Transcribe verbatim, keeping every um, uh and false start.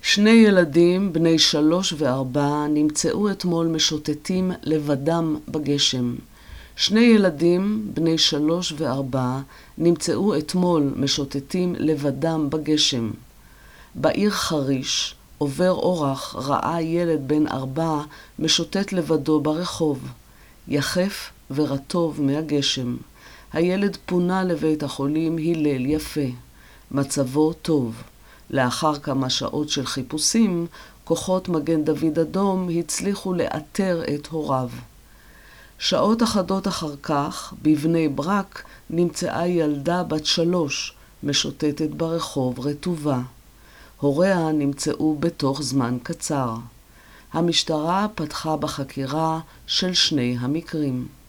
שני ילדים בני שלוש וארבע נמצאו אתמול משוטטים לבדם בגשם. שני ילדים בני שלוש וארבע נמצאו אתמול משוטטים לבדם בגשם. בעיר חריש עובר אורח ראה ילד בן ארבע משוטט לבדו ברחוב, יחף ורטוב מהגשם. הילד פונה לבית החולים הלל יפה. מצבו טוב. לאחר כמה שעות של חיפושים, כוחות מגן דוד אדום הצליחו לאתר את הוריו. שעות אחדות אחר כך, בבני ברק, נמצאה ילדה בת שלוש, משוטטת ברחוב רטובה. הוריה נמצאו בתוך זמן קצר. המשטרה פתחה בחקירה של שני המקרים.